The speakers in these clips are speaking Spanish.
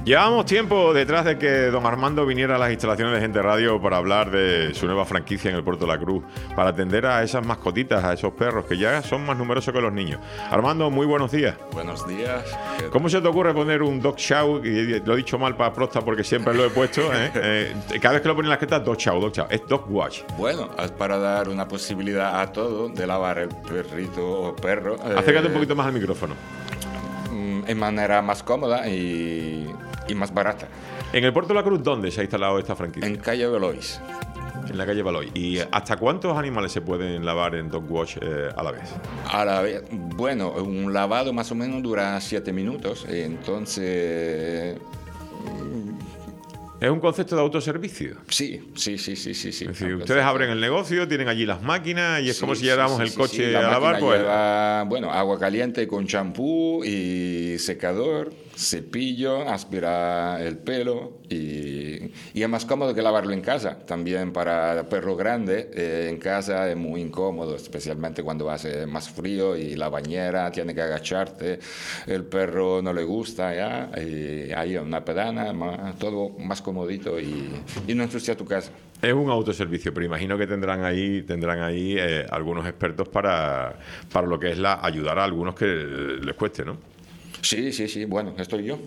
Llevábamos tiempo detrás de que don Armando viniera a las instalaciones de Gente Radio para hablar de su nueva franquicia en el Puerto de la Cruz, para atender a esas mascotitas, a esos perros que ya son más numerosos que los niños. Armando, muy buenos días. Buenos días. ¿Cómo se te ocurre poner un dog chow? Y lo he dicho mal para prosta porque siempre lo he puesto. Cada vez que lo ponen en las cartas, dog chow. Es dog wash. Bueno, es para dar una posibilidad a todo de lavar el perrito o perro. Acércate un poquito más al micrófono. En manera más cómoda y más barata. En el Puerto de la Cruz, ¿dónde se ha instalado esta franquicia? En calle Velois. En la calle Valois. ¿Y hasta cuántos animales se pueden lavar en dog wash a la vez? A la vez, bueno, un lavado más o menos dura 7 minutos, entonces... ¿Es un concepto de autoservicio? Sí. Es decir, ustedes abren el negocio, tienen allí las máquinas y es como si lleváramos el coche a lavar. Pues lleva, bueno, agua caliente con champú y secador, cepillo, aspira el pelo y es más cómodo que lavarlo en casa. También para perro grande, en casa es muy incómodo, especialmente cuando hace más frío y la bañera tiene que agacharte, el perro no le gusta, ya, y hay una pedana, todo más comodito y no ensucia tu casa. Es un autoservicio, pero imagino que tendrán ahí algunos expertos para lo que es ayudar a algunos que les cueste, ¿no? Sí, bueno, estoy yo.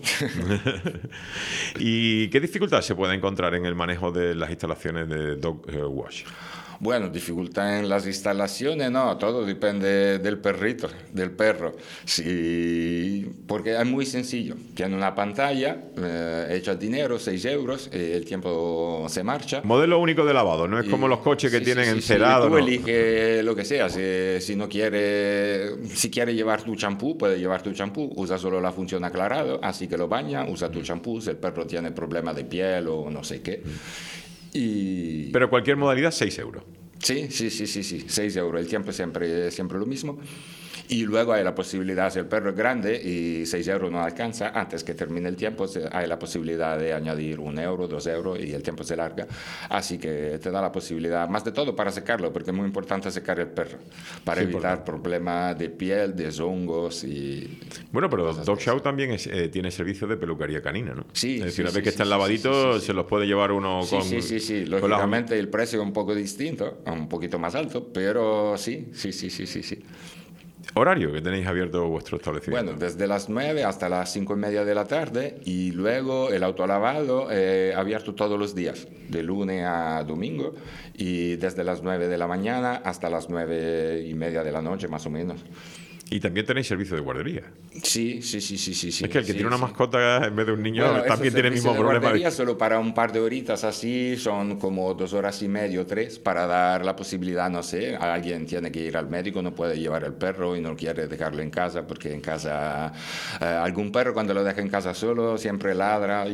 ¿Y qué dificultad se puede encontrar en el manejo de las instalaciones de dog wash? Bueno, dificultad en las instalaciones, no, todo depende del perrito, del perro. Sí, porque es muy sencillo. Tiene una pantalla, echa dinero, 6 euros, el tiempo se marcha. Modelo único de lavado, no es como los coches que tienen encerado. Tú eliges lo que sea. Si no quiere, si quiere llevar tu champú, puede llevar tu champú. Usa solo la función aclarado, así que lo baña, usa tu champú. Si el perro tiene problemas de piel o no sé qué. Pero cualquier modalidad, 6 euros. Sí, 6 euros. El tiempo es siempre lo mismo. Y luego hay la posibilidad, si el perro es grande y 6 euros no alcanza, antes que termine el tiempo, hay la posibilidad de añadir 1 euro, 2 euros y el tiempo se larga. Así que te da la posibilidad, más de todo para secarlo, porque es muy importante secar el perro, para evitar problemas de piel, de hongos y... Bueno, pero Dog Chow también tiene servicio de peluquería canina, ¿no? Sí. Es decir, una vez que están lavaditos, se los puede llevar uno con... Sí. Lógicamente el precio es un poco distinto, un poquito más alto, pero sí. ¿Horario que tenéis abierto vuestro establecimiento? Bueno, desde las 9 hasta las 5:30 de la tarde y luego el autolavado abierto todos los días, de lunes a domingo y desde las 9 de la mañana hasta las 9:30 de la noche más o menos. Y también tenéis servicio de guardería. Sí. Es que el que tiene una mascota en vez de un niño también tiene el mismo problema. Guardería solo para un par de horitas así, son como 2 horas y media, 3, para dar la posibilidad, no sé, alguien tiene que ir al médico, no puede llevar el perro y no quiere dejarlo en casa, porque en casa, algún perro cuando lo deja en casa solo siempre ladra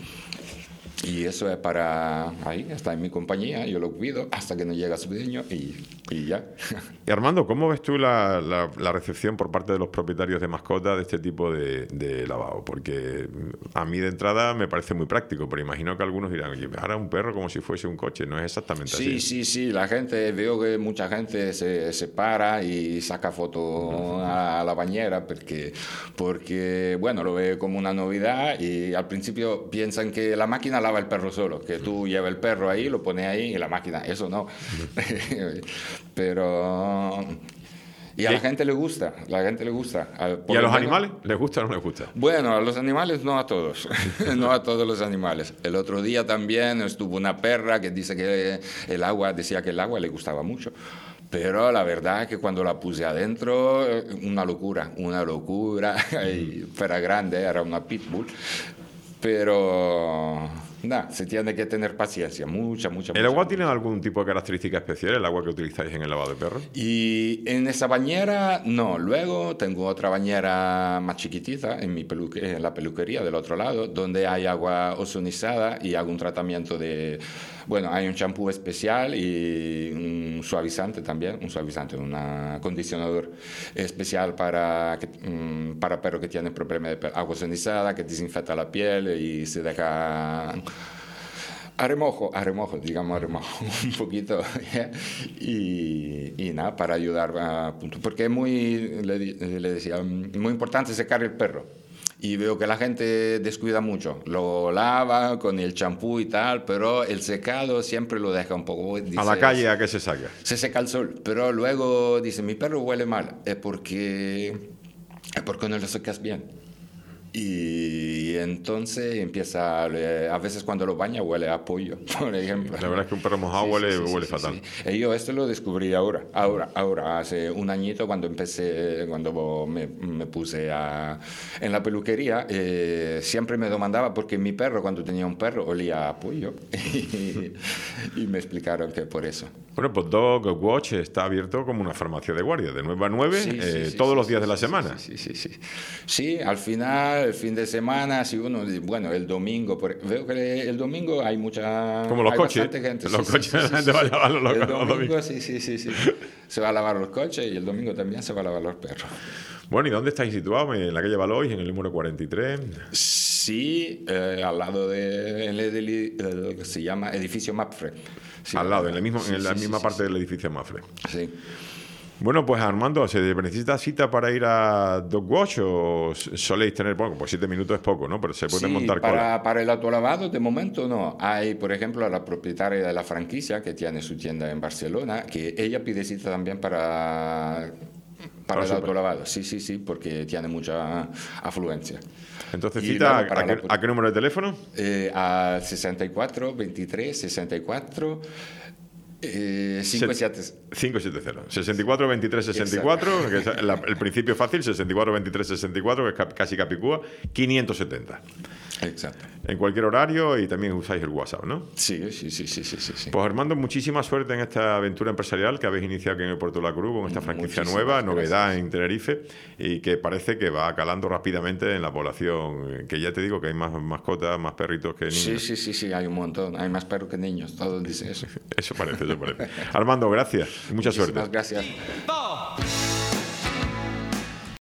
y eso es para... Ahí está en mi compañía, yo lo cuido hasta que no llega su dueño y ya. Y Armando, ¿cómo ves tú la recepción por parte de los propietarios de mascotas de este tipo de lavado? Porque a mí de entrada me parece muy práctico, pero imagino que algunos dirán, oye, ahora un perro como si fuese un coche, no es exactamente así. Sí, la gente, veo que mucha gente se para y saca foto a la bañera porque, bueno, lo ve como una novedad y al principio piensan que la máquina lava el perro solo, que tú llevas el perro ahí, lo pones ahí y la máquina, eso no. Pero... Y a la gente le gusta, ¿Y a los animales les gusta o no les gusta? Bueno, a los animales no a todos, no a todos los animales. El otro día también estuvo una perra que decía que el agua le gustaba mucho. Pero la verdad es que cuando la puse adentro, una locura. Y perra grande, era una pitbull. Pero se tiene que tener paciencia, mucha. ¿El agua tiene algún tipo de característica especial, el agua que utilizáis en el lavado de perros? Y en esa bañera, no. Luego tengo otra bañera más chiquitita en la peluquería del otro lado, donde hay agua ozonizada y hago un tratamiento de... Bueno, hay un champú especial y un suavizante también, un acondicionador especial para perros que tienen problemas de agua ozonizada, que desinfecta la piel y se deja a remojo, un poquito. Y nada, para ayudar porque es muy, le decía, muy importante secar el perro. Y veo que la gente descuida mucho. Lo lava con el champú y tal, pero el secado siempre lo deja un poco. Dice, ¿A la calle a qué se saca? Se seca al sol. Pero luego dice, mi perro huele mal. Es porque no lo secas bien. Y entonces empieza, a veces cuando lo baña huele a pollo, por ejemplo. La verdad es que un perro mojado huele fatal. Sí. Y yo esto lo descubrí ahora, hace un añito cuando me puse en la peluquería, siempre me demandaba porque mi perro, cuando tenía un perro, olía a pollo. Y me explicaron que por eso. Bueno, pues Dog Watch está abierto como una farmacia de guardia, de 9 a 9, todos los días de la semana. Sí, al final, el fin de semana, si uno, bueno, el domingo, veo que el domingo hay mucha... Como los coches, bastante gente. los coches la gente va a lavar los domingos. Sí. Se va a lavar los coches y el domingo también se va a lavar los perros. Bueno, ¿y dónde estáis situados? ¿En la calle Valois, en el número 43? Sí, al lado de que se llama edificio Mapfre. Sí, al lado, en la misma parte del edificio Mapfre. Sí. Bueno, pues Armando, ¿se necesita cita para ir a Dog Watch o soléis tener, bueno, pues 7 minutos es poco, ¿no? Pero se puede montar cola. Para el autolavado de momento no. Hay, por ejemplo, la propietaria de la franquicia que tiene su tienda en Barcelona, que ella pide cita también para el autolavado. Sí, porque tiene mucha afluencia. Entonces, cita, ¿a qué número de teléfono? Al 64 23 64 570 64 23 64, que es el principio fácil, 64 23 64, que es casi Capicúa, 570. Exacto. En cualquier horario, y también usáis el WhatsApp, ¿no? Sí. Pues Armando, muchísima suerte en esta aventura empresarial que habéis iniciado aquí en el Puerto de la Cruz con esta franquicia nueva, novedad en Tenerife, y que parece que va calando rápidamente en la población, que ya te digo que hay más mascotas, más perritos que niños. Sí, hay un montón, hay más perros que niños, todos dicen eso. Eso parece. Armando, gracias y mucha suerte. Muchísimas gracias.